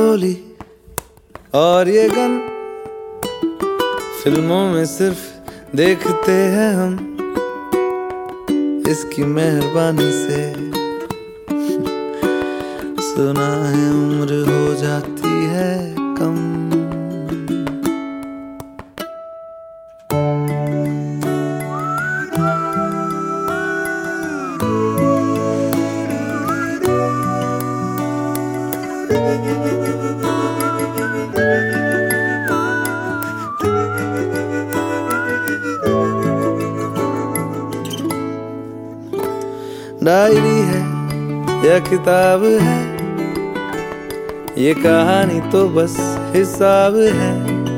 गोली और ये गन फिल्मों में सिर्फ देखते हैं हम, इसकी मेहरबानी से सुना है उम्र हो जाती है कम। डायरी है या किताब है, ये कहानी तो बस हिसाब है।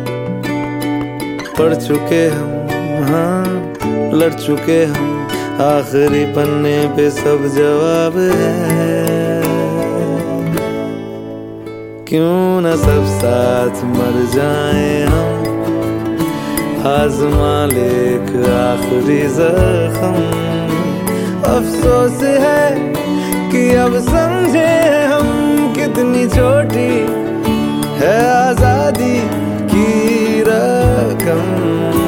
पढ़ चुके हम, हाँ लड़ चुके हम, आखिरी पन्ने पे सब जवाब है। क्यों न सब साथ मर जाएं हम, आज़मा ले एक आखिरी ज़ख्म। अफसोस है कि अब समझे हम कितनी छोटी है आजादी की रकम।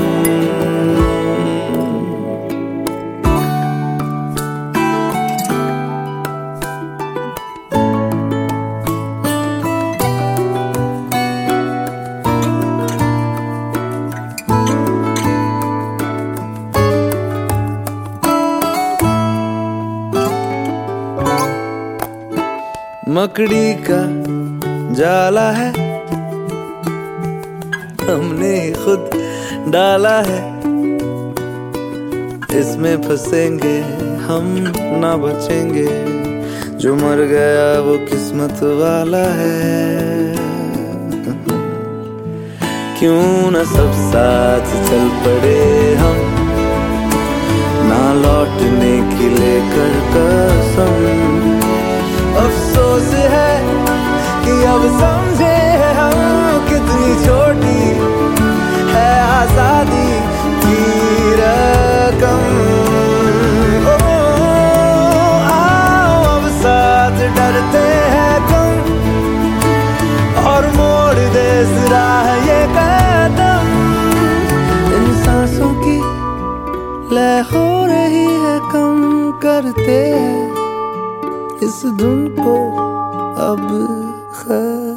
मकड़ी का जाला है, हमने खुद डाला है, इसमें फंसेंगे हम ना बचेंगे। जो मर गया वो किस्मत वाला है। क्यों न सब साथ चल पड़े हम, ना लौटने की लेकर कसम। अफसोस है कि अब समझे हम कितनी छोटी है आजादी की रकम। आओ अब साथ डरते हैं कम, और मोड़ दे राह ये कदम। इन सांसों की लय हो रही है कम, करते हैं इस धुन को अब खत्म।